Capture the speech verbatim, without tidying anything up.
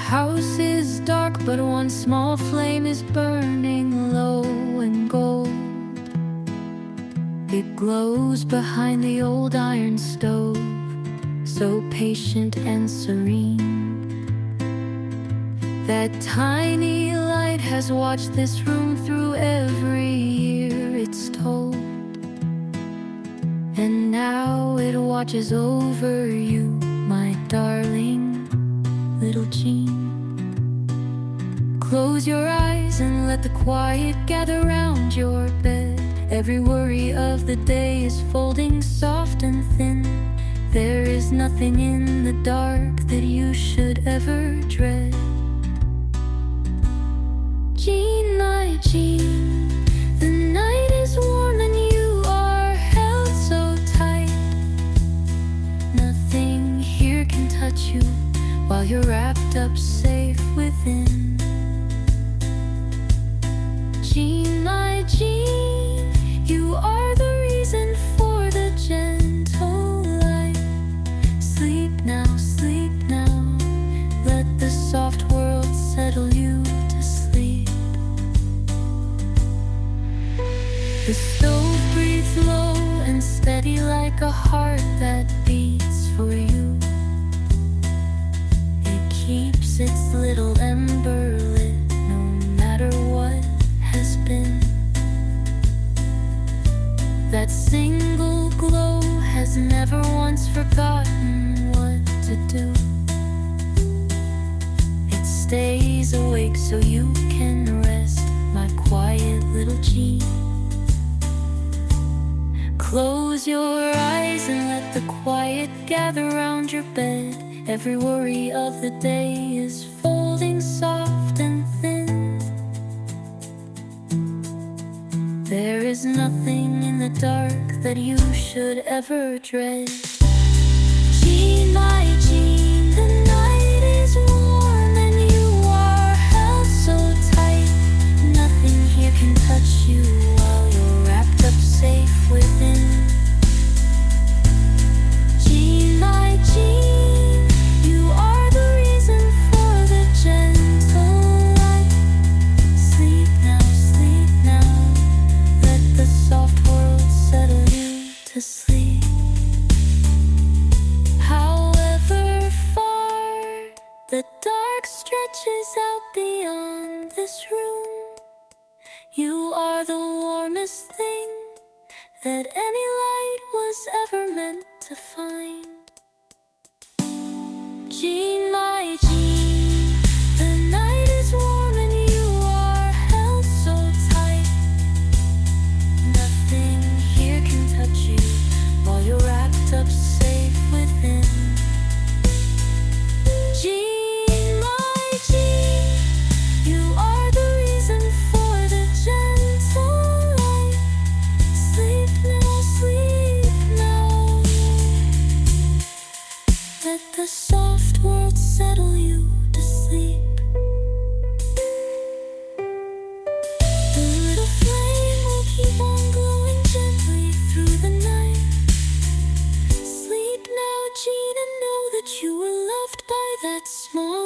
house is dark, but one small flame is burning low and gold. It glows behind the old iron stove, so patient and serene. That tiny light has watched this room through every year it's told. And now it watches over you, my darling little Jean. Close your eyes and let the quiet gather round your bed. Every worry of the day is folding soft and thin. There is nothing in the dark that you should ever dread. Jean, my Jean, the night is warm and you are held so tight. Nothing here can touch you while you're wrapped up safe within. Jean, my Jean, you are the reason for the gentle light. Sleep now, sleep now, let the soft world settle you to sleep. The stove breathes low and steady like a heart that beats for you. It keeps its little ember lit no matter what has been. That single glow has never once forgotten what to do. It stays awake so you can rest, my quiet little Jean. Close your eyes and let the quiet gather round your bed. Every worry of the day is folding soft and thin. There is nothing in the dark that you should ever dread. Jean, my Jean, the night is warm and you are held so tight. Nothing here can touch you while you're wrapped up safe within. Jean, my Jean, you are the reason for the gentle light. Sleep now, sleep now, let the soft world settle you to sleep. However far the dark stretches out beyond this room, you are the warmest thing that any light was ever meant to find. Jean, my Jean, the night is warm and you are held so tight. Nothing here can touch you while you're wrapped up safe within. Jean, my Jean, you are the reason for the gentle light. Sleep now, sleep now, let the soft world settle you to sleep. The little flame will keep on glowing gently through the night. Sleep now, Jean, and know that you were loved by that small